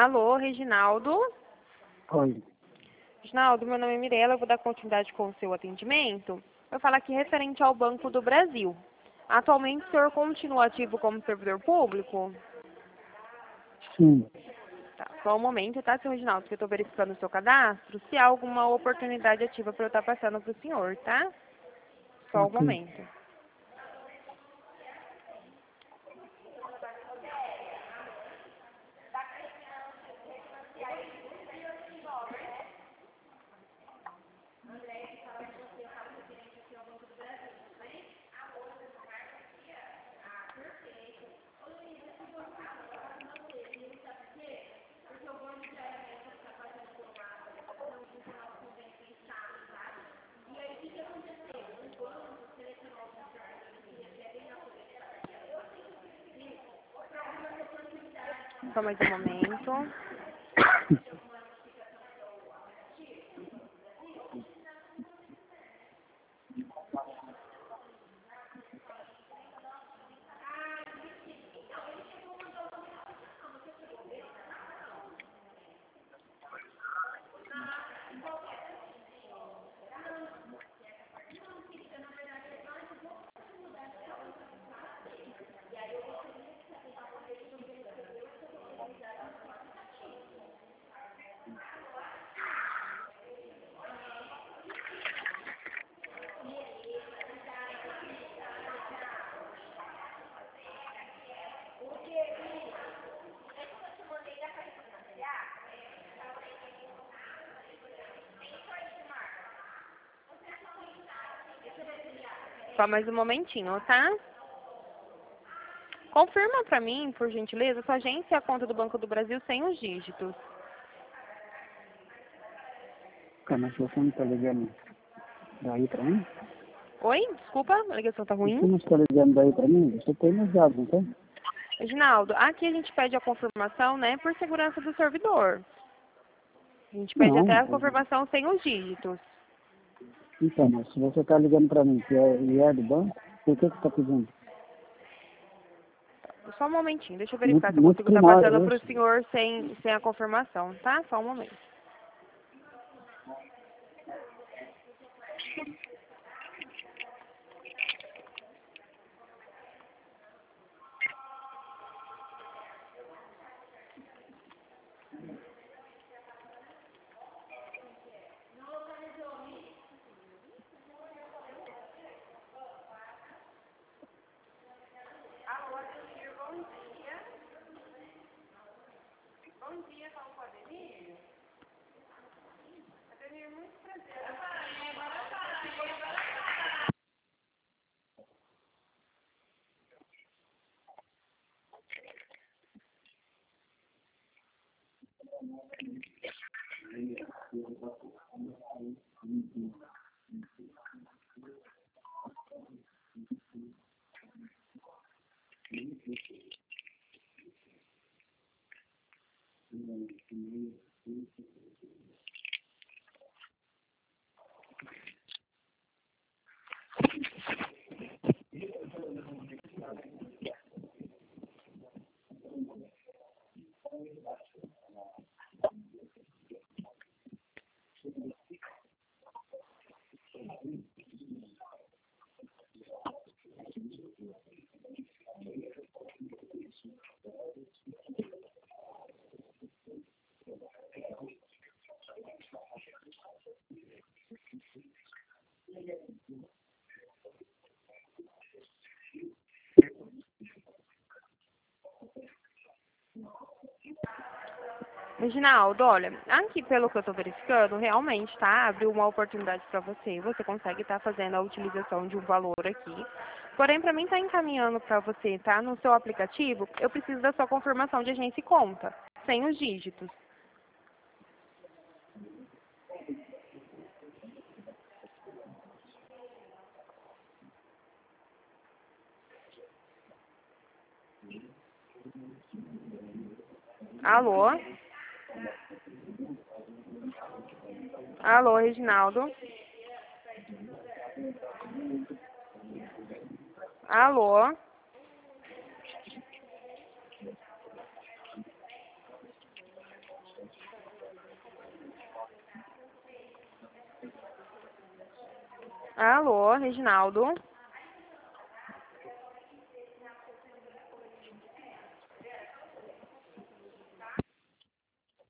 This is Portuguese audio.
Alô, Reginaldo? Oi. Reginaldo, meu nome é Mirela, eu vou dar continuidade com o seu atendimento. Eu falo aqui referente ao Banco do Brasil. Atualmente o senhor continua ativo como servidor público? Sim. Tá, só um momento, tá, seu Reginaldo, que eu estou verificando o seu cadastro, se há alguma oportunidade ativa para eu estar passando para o senhor, tá? Só um Ok. momento. Só mais um momento. Só mais um momentinho, tá? Confirma para mim, por gentileza, sua agência e a conta do Banco do Brasil sem os dígitos. Calma, você não está ligando daí para mim? Oi? Desculpa, a ligação tá Você ruim. não está ligando daí para mim? Você tem meus dados, não tem? Reginaldo, aqui a gente pede a confirmação, né, por segurança do servidor. A gente pede Não. até a confirmação sem os dígitos. Então, mas se você está ligando para mim e é do banco, por que você está pedindo? Só um momentinho, deixa eu verificar se eu Muito consigo estar primário passando para o isso. senhor sem a confirmação, tá? Só um momento. Reginaldo, olha, aqui pelo que eu estou verificando, realmente, tá? Abriu uma oportunidade para você. Você consegue estar fazendo a utilização de um valor aqui. Porém, para mim estar encaminhando para você, tá? No seu aplicativo, eu preciso da sua confirmação de agência e conta, sem os dígitos. Alô? Alô, Reginaldo? Alô? Alô, Reginaldo?